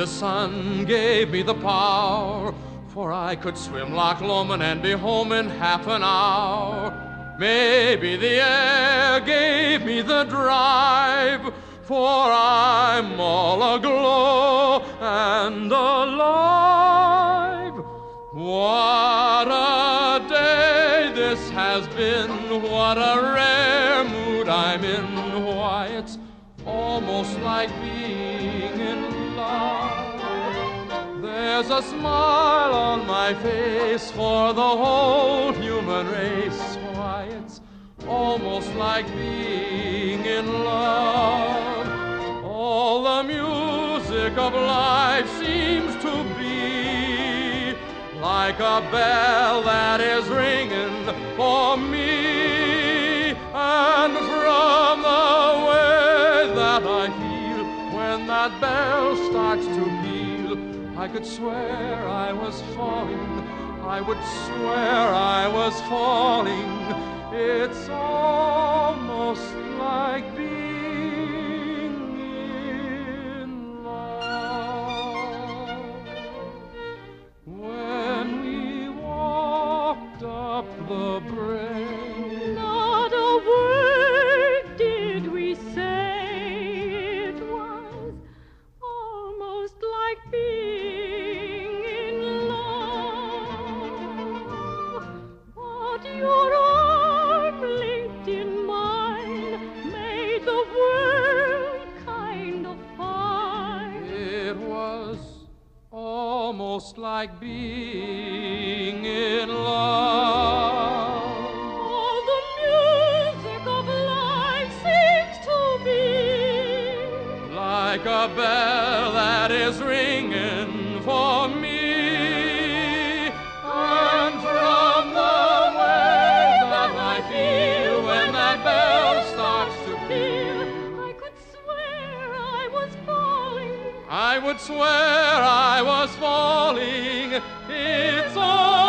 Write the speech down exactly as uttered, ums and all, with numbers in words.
the sun gave me the power, for I could swim Loch Lomond and be home in half an hour. Maybe the air gave me the drive, for I'm all aglow and alive. What a day this has been, what a rare mood I'm in. Why, it's almost like being in love. There's a smile on my face for the whole human race. Why, it's almost like being in love. All the music of life seems to be like a bell that is ringing for me. And from the way that I feel when that bell starts to peal, I could swear I was falling, I would swear I was falling. It's almost like being in love. When we walked up the brae, not a word did we say. It was almost like being in love. But your arm linked in mine made the world kind of fine. it was almost like being in love. All the music of life seems to be Like a bell that is ringing for me. And from the way that I feel when that bell starts to peal, I could swear I was falling. I would swear I was falling. It's all